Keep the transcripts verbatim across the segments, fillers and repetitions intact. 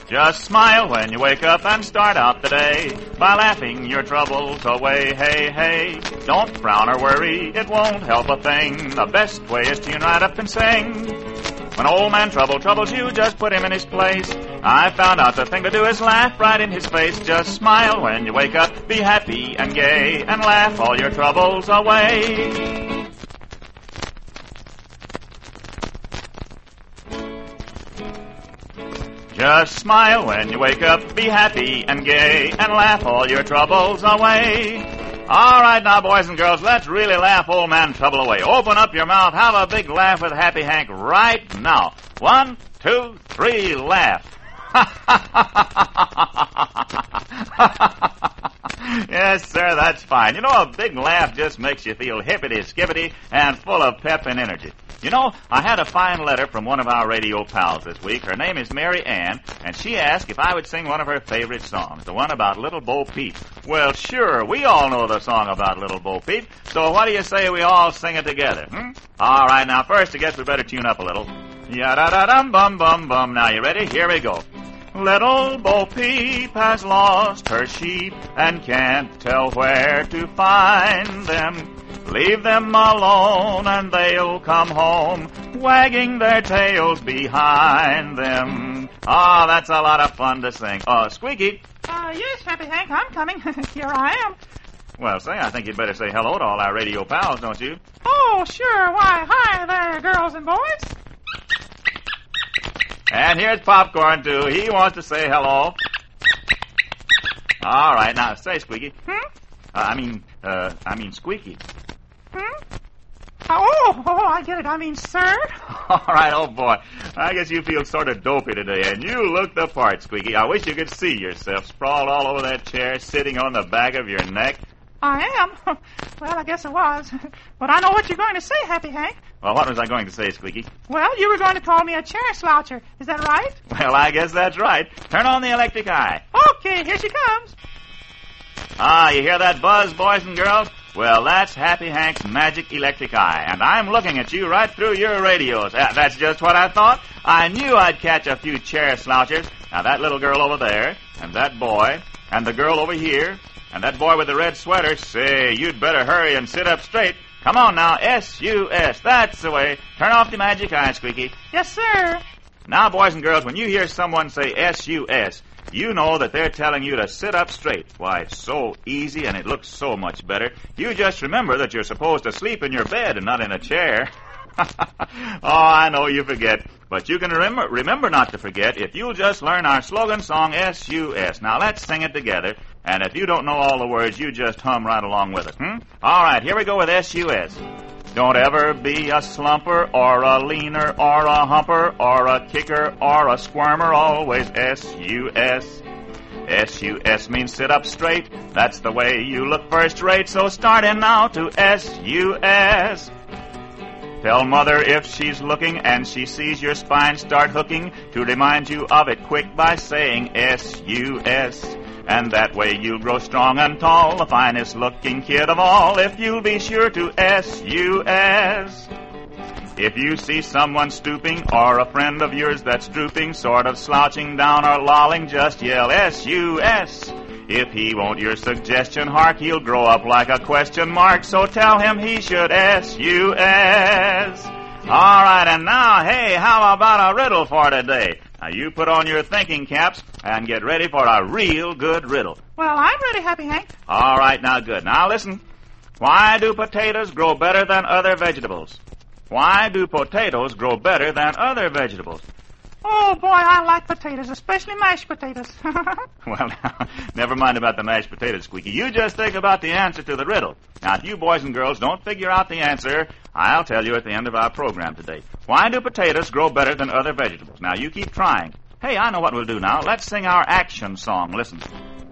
Just smile when you wake up and start out the day by laughing your troubles away. Hey, hey, don't frown or worry, it won't help a thing. The best way is to tune right up and sing. When old man Trouble troubles you, just put him in his place. I found out the thing to do is laugh right in his face. Just smile when you wake up, be happy and gay, and laugh all your troubles away. Just smile when you wake up, be happy and gay, and laugh all your troubles away. All right, now, boys and girls, let's really laugh old man Trouble away. Open up your mouth, have a big laugh with Happy Hank right now. One, two, three, laugh. Yes, sir, that's fine. You know, a big laugh just makes you feel hippity-skippity and full of pep and energy. You know, I had a fine letter from one of our radio pals this week. Her name is Mary Ann, and she asked if I would sing one of her favorite songs, the one about Little Bo Peep. Well, sure, we all know the song about Little Bo Peep, so what do you say we all sing it together, hmm? All right, now, first, I guess we better tune up a little. Ya-da-da-dum-bum-bum-bum. Now, you ready? Here we go. Little Bo Peep has lost her sheep and can't tell where to find them. Leave them alone and they'll come home, wagging their tails behind them. Ah, oh, that's a lot of fun to sing. Oh, uh, Squeaky. Uh, yes, Happy Hank, I'm coming. Here I am. Well, say, I think you'd better say hello to all our radio pals, don't you? Oh, sure. Why, hi there, girls and boys. And here's Popcorn, too. He wants to say hello. All right, now, say, Squeaky. Hmm? Uh, I mean, uh, I mean, Squeaky. Hmm? Oh, oh, I get it. I mean, sir. All right, oh, boy. I guess you feel sort of dopey today, and you look the part, Squeaky. I wish you could see yourself sprawled all over that chair, sitting on the back of your neck. I am? Well, I guess it was. But I know what you're going to say, Happy Hank. Well, what was I going to say, Squeaky? Well, you were going to call me a chair sloucher. Is that right? Well, I guess that's right. Turn on the electric eye. Okay, here she comes. Ah, you hear that buzz, boys and girls? Well, that's Happy Hank's magic electric eye, and I'm looking at you right through your radios. Uh, that's just what I thought. I knew I'd catch a few chair slouchers. Now, that little girl over there, and that boy, and the girl over here, and that boy with the red sweater, say, you'd better hurry and sit up straight. Come on now, S U S, that's the way. Turn off the magic eye, Squeaky. Yes, sir. Now, boys and girls, when you hear someone say S U S, you know that they're telling you to sit up straight. Why, it's so easy and it looks so much better. You just remember that you're supposed to sleep in your bed and not in a chair. Oh, I know you forget, but you can remember remember not to forget if you'll just learn our slogan song, S U S. Now, let's sing it together, and if you don't know all the words, you just hum right along with it, hmm? All right, here we go with S U S. Don't ever be a slumper or a leaner or a humper or a kicker or a squirmer, always S U S. S U S means sit up straight. That's the way you look first rate, so start in now to S U S. Tell mother if she's looking and she sees your spine start hooking to remind you of it quick by saying S U S. And that way you'll grow strong and tall, the finest looking kid of all, if you'll be sure to S U S. If you see someone stooping or a friend of yours that's drooping, sort of slouching down or lolling, just yell S U S. If he won't your suggestion, hark, he'll grow up like a question mark, so tell him he should S U S. All right, and now, hey, how about a riddle for today? Now, you put on your thinking caps and get ready for a real good riddle. Well, I'm ready, Happy Hank. All right, now, good. Now, listen. Why do potatoes grow better than other vegetables? Why do potatoes grow better than other vegetables? Oh, boy, I like potatoes, especially mashed potatoes. Well, now, never mind about the mashed potatoes, Squeaky. You just think about the answer to the riddle. Now, if you boys and girls don't figure out the answer, I'll tell you at the end of our program today. Why do potatoes grow better than other vegetables? Now, you keep trying. Hey, I know what we'll do now. Let's sing our action song. Listen.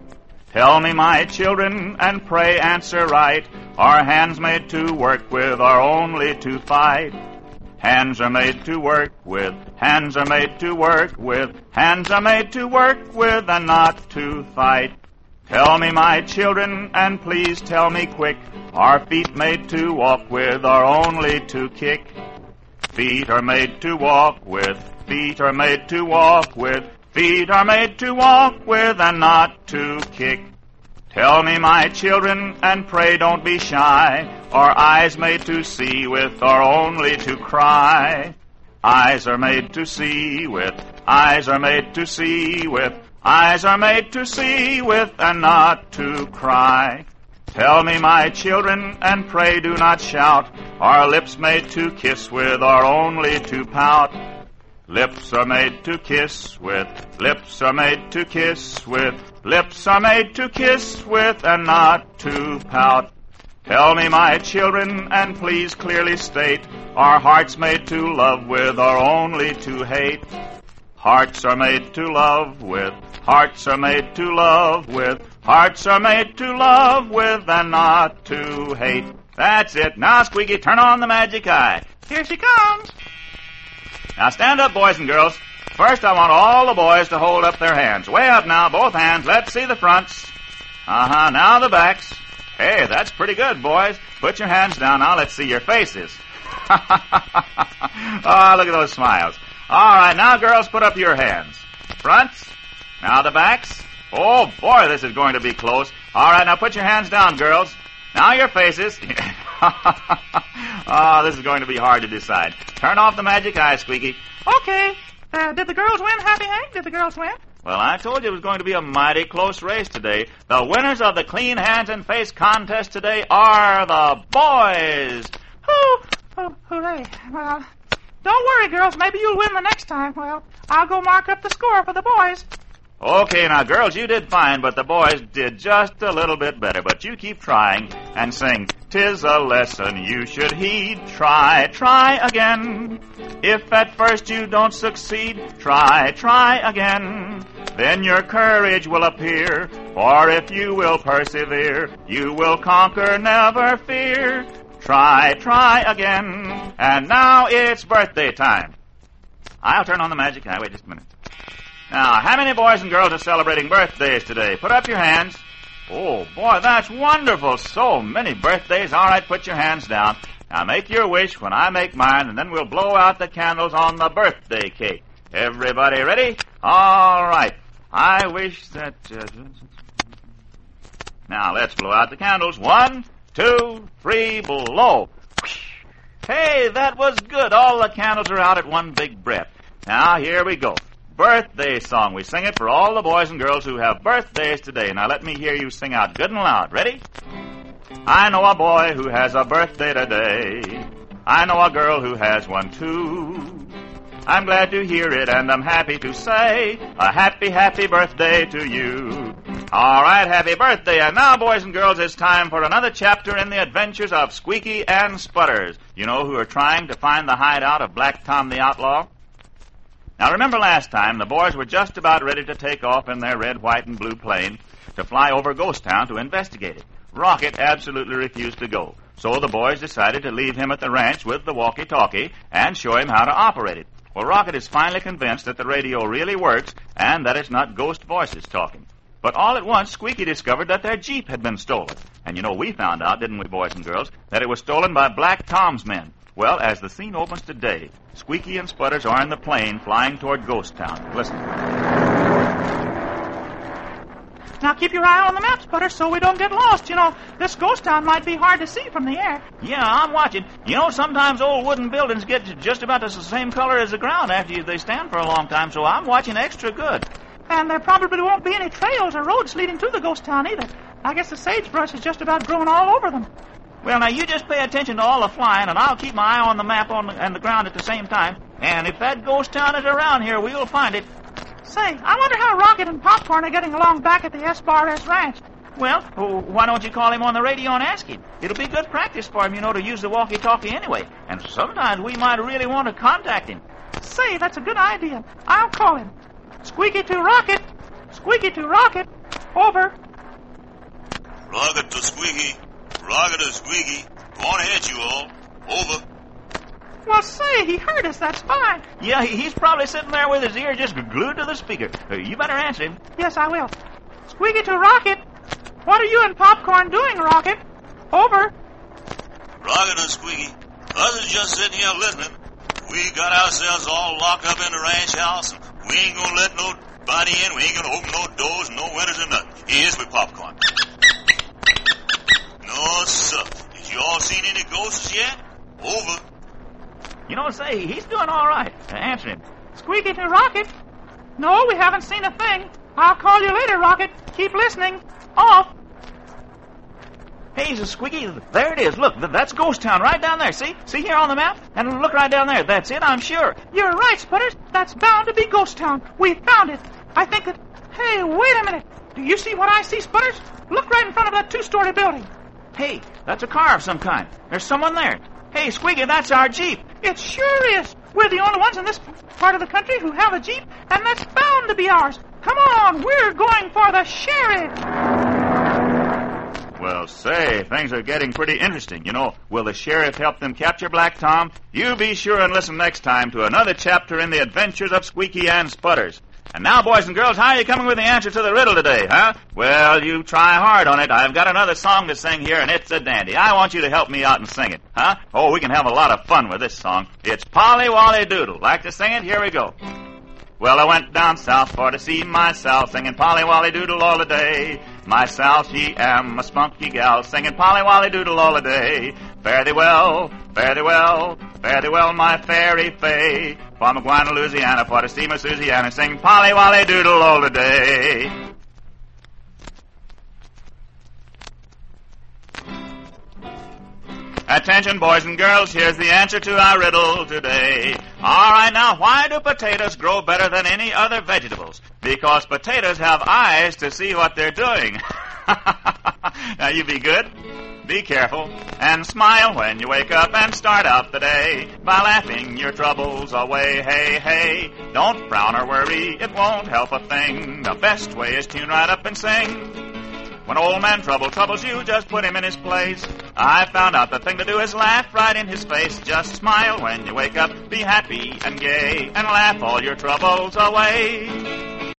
Tell me, my children, and pray answer right. Our hands made to work with are only to fight. Hands are made to work with, hands are made to work with, hands are made to work with and not to fight. Tell me, my children, and please tell me quick, our feet made to walk with are only to kick. Feet are made to walk with, feet are made to walk with, Feet are made to walk with and not to kick. Tell me, my children, and pray don't be shy. Are eyes made to see with or only to cry? Eyes are made to see with, eyes are made to see with, eyes are made to see with and not to cry. Tell me, my children, and pray do not shout. Are lips made to kiss with or only to pout? Lips are made to kiss with, lips are made to kiss with, lips are made to kiss with and not to pout. Tell me, my children, and please clearly state, are hearts made to love with or only to hate? Hearts are made to love with, hearts are made to love with, hearts are made to love with and not to hate. That's it. Now, Squeaky, turn on the magic eye. Here she comes. Now stand up, boys and girls. First, I want all the boys to hold up their hands. Way up now, both hands. Let's see the fronts. Uh-huh, now the backs. Hey, that's pretty good, boys. Put your hands down now. Let's see your faces. Oh, look at those smiles. All right, now, girls, put up your hands. Fronts. Now the backs. Oh, boy, this is going to be close. All right, now put your hands down, girls. Now your faces. Oh, this is going to be hard to decide. Turn off the magic eye, Squeaky. Okay. Uh, did the girls win, Happy Hank? Did the girls win? Well, I told you it was going to be a mighty close race today. The winners of the Clean Hands and Face contest today are the boys. Hoo! Oh, hooray. Well, don't worry, girls. Maybe you'll win the next time. Well, I'll go mark up the score for the boys. Okay, now, girls, you did fine, but the boys did just a little bit better. But you keep trying and sing, "'Tis a lesson you should heed. Try, try again. If at first you don't succeed, try, try again. Then your courage will appear, for if you will persevere, you will conquer, never fear. Try, try again." And now it's birthday time. I'll turn on the magic eye. Wait just a minute. Now, how many boys and girls are celebrating birthdays today? Put up your hands. Oh, boy, that's wonderful. So many birthdays. All right, put your hands down. Now, make your wish when I make mine, and then we'll blow out the candles on the birthday cake. Everybody ready? All right. I wish that... Uh... Now, let's blow out the candles. One, two, three, blow. Hey, that was good. All the candles are out at one big breath. Now, here we go. Birthday song. We sing it for all the boys and girls who have birthdays today. Now let me hear you sing out good and loud. Ready? I know a boy who has a birthday today. I know a girl who has one too. I'm glad to hear it and I'm happy to say a happy, happy birthday to you. All right, happy birthday. And now, boys and girls, it's time for another chapter in the adventures of Squeaky and Sputters. You know, who are trying to find the hideout of Black Tom the Outlaw? Now, remember last time, the boys were just about ready to take off in their red, white, and blue plane to fly over Ghost Town to investigate it. Rocket absolutely refused to go, so the boys decided to leave him at the ranch with the walkie-talkie and show him how to operate it. Well, Rocket is finally convinced that the radio really works and that it's not ghost voices talking. But all at once, Squeaky discovered that their Jeep had been stolen. And you know, we found out, didn't we, boys and girls, that it was stolen by Black Tom's men. Well, as the scene opens today, Squeaky and Sputters are in the plane flying toward Ghost Town. Listen. Now keep your eye on the map, Sputters, so we don't get lost. You know, this Ghost Town might be hard to see from the air. Yeah, I'm watching. You know, sometimes old wooden buildings get just about the same color as the ground after they stand for a long time, so I'm watching extra good. And there probably won't be any trails or roads leading to the Ghost Town either. I guess the sagebrush is just about grown all over them. Well, now, you just pay attention to all the flying, and I'll keep my eye on the map on the, and the ground at the same time. And if that ghost town is around here, we'll find it. Say, I wonder how Rocket and Popcorn are getting along back at the S B R S Ranch. Well, why don't you call him on the radio and ask him? It'll be good practice for him, you know, to use the walkie-talkie anyway. And sometimes we might really want to contact him. Say, that's a good idea. I'll call him. Squeaky to Rocket. Squeaky to Rocket. Over. Rocket to Squeaky. Rocket to Squeaky. Go on ahead, you all. Over. Well, say, he heard us. That's fine. Yeah, he's probably sitting there with his ear just glued to the speaker. You better answer him. Yes, I will. Squeaky to Rocket. What are you and Popcorn doing, Rocket? Over. Rocket and Squeaky. Us is just sitting here listening. We got ourselves all locked up in the ranch house, and we ain't gonna let no by the end, we ain't gonna open no doors, no windows, or nothing. Here's with popcorn. No, sir. Did you all seen any ghosts yet? Over. You know, say, he's doing all right. Uh, answer him. Squeaky to Rocket. No, we haven't seen a thing. I'll call you later, Rocket. Keep listening. Off. Hey, Squeaky, there it is. Look, th- that's Ghost Town right down there. See? See here on the map? And look right down there. That's it, I'm sure. You're right, Sputters. That's bound to be Ghost Town. We found it. I think that... Hey, wait a minute. Do you see what I see, Sputters? Look right in front of that two-story building. Hey, that's a car of some kind. There's someone there. Hey, Squeaky, that's our Jeep. It sure is. We're the only ones in this part of the country who have a Jeep, and that's bound to be ours. Come on, we're going for the sheriff. Well, say, things are getting pretty interesting. You know, will the sheriff help them capture Black Tom? You be sure and listen next time to another chapter in the adventures of Squeaky and Sputters. And now, boys and girls, how are you coming with the answer to the riddle today, huh? Well, you try hard on it. I've got another song to sing here, and it's a dandy. I want you to help me out and sing it, huh? Oh, we can have a lot of fun with this song. It's Polly Wolly Doodle. Like to sing it? Here we go. Well, I went down south for to see myself, singing Polly Wolly Doodle all the day. Myself, she am a spunky gal, singing Polly Wolly Doodle all the day. Fare thee well, fare thee well, fare thee well, my fairy fay. From Aguana, Louisiana, for to see my Susiana, sing Polly Wolly Doodle all the day. Attention, boys and girls, here's the answer to our riddle today. All right, now, why do potatoes grow better than any other vegetables? Because potatoes have eyes to see what they're doing. Now, you be good, be careful, and smile when you wake up and start out the day by laughing your troubles away. Hey, hey, don't frown or worry, it won't help a thing. The best way is tune right up and sing. When old man Trouble troubles you, just put him in his place. I found out the thing to do is laugh right in his face. Just smile when you wake up, be happy and gay, and laugh all your troubles away.